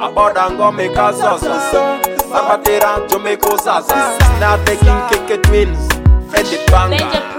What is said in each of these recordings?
About and go make us sauce. Sabatera Jamaica Sasa. Now taking kick twins. Fetch it banger.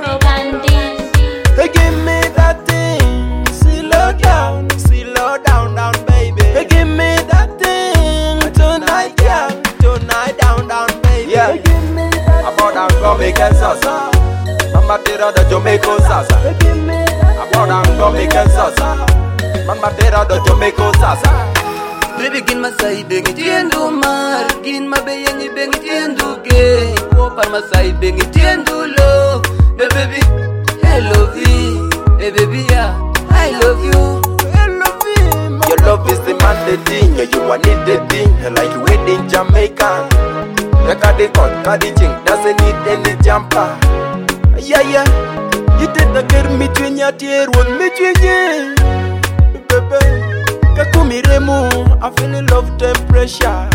Hey, give me that thing. Slow down, down, baby. Hey, give me that thing. Tonight, yeah. Tonight, down, baby. Yeah. About and go make us sauce. Sabatera the Jamaica Sasa. About and go make us sauce. Sabatera the Jamaica Sasa. Baby gin masai bengi tiendu mar, gin mabeyengi bengi tiendu gay. Wopar masai bengi tiendu love. Hey baby, I love you. Hey baby, yeah, I love you. I love you. Your love is the man the thing, yeah, you want it the thing. Like you in Jamaica. The cardi cut, cardi ching, doesn't need any jumper. Yeah, you did not get me between your tear, one between you, baby. Kakumiremu, I feel in love temperature.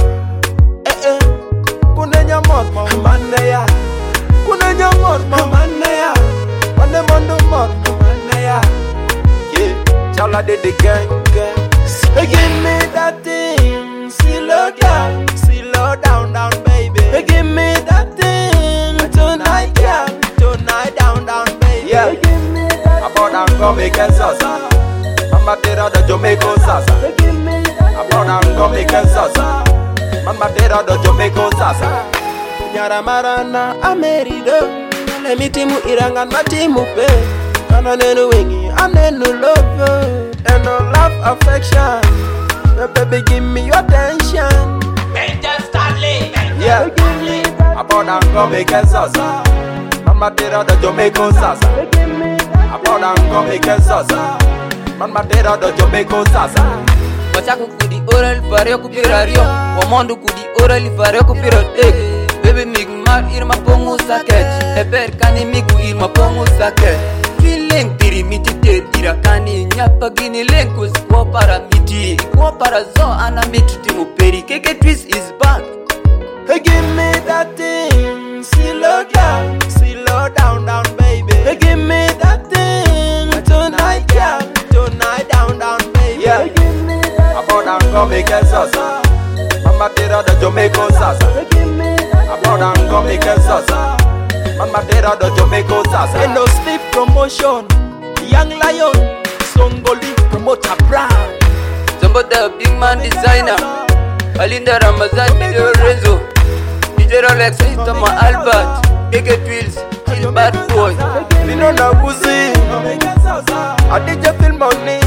Kunenya mot manaya, kunenya mot manaya, panemondo mot manaya. Yeah, chala de gang. Hey, give me that thing, slow down, baby. Hey, give me that thing, tonight, yeah, tonight, down, baby. Yeah, about and go make us sauce. Sabatera the Jamaica Sasa. About and go make us sauce. Sabatera the Jamaica Sasa. Nyara marana amerido. Le mitimu irangan matimu pe. Kana nenu wingi, anenu love. And no love affection. Baby give me your attention. Just Stanley. Yeah. About and go make us sauce. Sabatera the Jamaica Sasa. About and go make us sauce. Man matera do Jamaica Sasa. Wachaku kudi oral fare kupirario. Wamondu kudi oral fare kupirotek. Baby migmar irma pongu saket. Eber kani migu irma pongu saket. Feeling tiri miti te irakani nyapa gini lenkus kwa para miti. Kwa para zo ana miti timu peri. Keke twist is back. Hey, give me that thing. Slow down, baby. Hey, give me that thing. Tonight, yeah. Tonight, down, baby. Yeah. About and go make us sauce. Sabatera the Jamaica Sasa. About and go make us sauce. Sabatera the Jamaica Sasa. And no sleep promotion. Young Lion, Songoli promoter brand. Jumbo the big man designer. Alinda Ramazan DJ Renzo. DJ Rolex Hitama Albert. Keke Twills. Bad boy. Lino na buzi. Adija film money.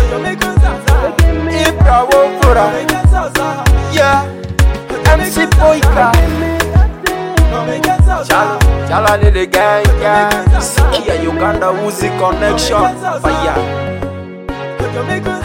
Ibra Wofura. Yeah. MC Boyka. Chala ni the gang. Yeah, Uganda Uzi connection. Fire.